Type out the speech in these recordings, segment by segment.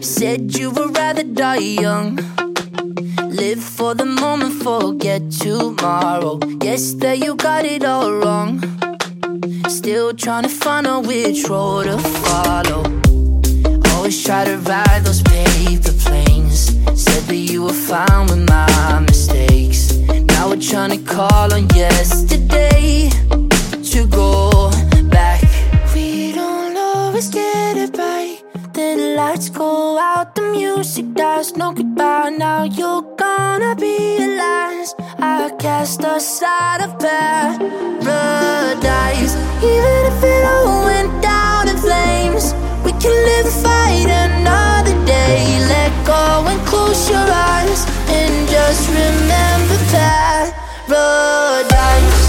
Said you would rather die young. Live for the moment, forget tomorrow. Guess that you got it all wrong. Still trying to find out which road to follow. Always try to ride those paper planes. Said that you were fine with my mistakes. Now we're trying to call on yesterday to go back. We don't always get it right. Then the lights go out, the music dies, no goodbye. Now you're gonna be last. I cast aside of paradise. Even if it all went down in flames, we can live and fight another day. Let go and close your eyes and just remember paradise.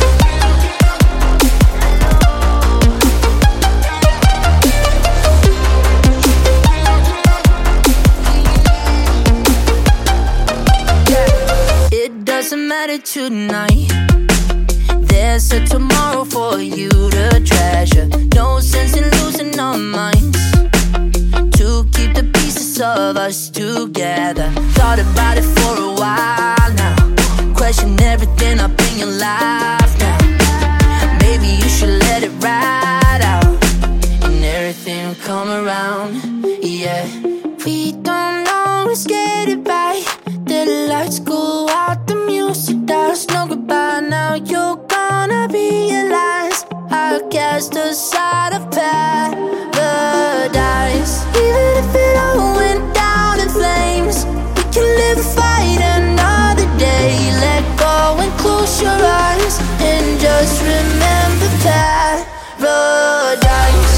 Doesn't matter tonight. There's a tomorrow for you to treasure. No sense in losing our minds. To keep the pieces of us together. Thought about it for a while now. Question everything up in your life now. Maybe you should let it ride out, and everything will come around. Yeah, we don't always get it right. The lights go out, the music dies, no goodbye. Now you're gonna realize I cast aside of paradise. Even if it all went down in flames, we can live and fight another day. Let go and close your eyes and just remember paradise.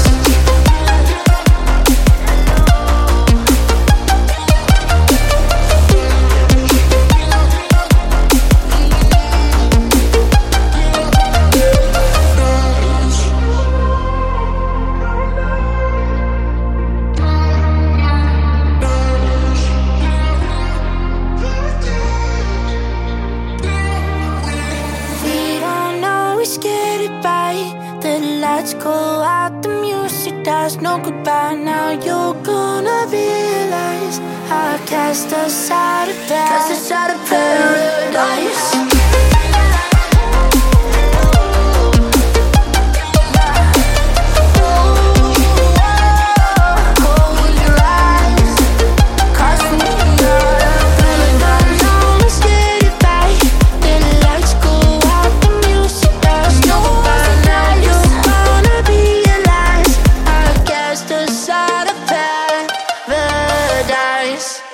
Go out, the music dies, no goodbye. Now you're gonna realize I cast aside of paradise. Paradise.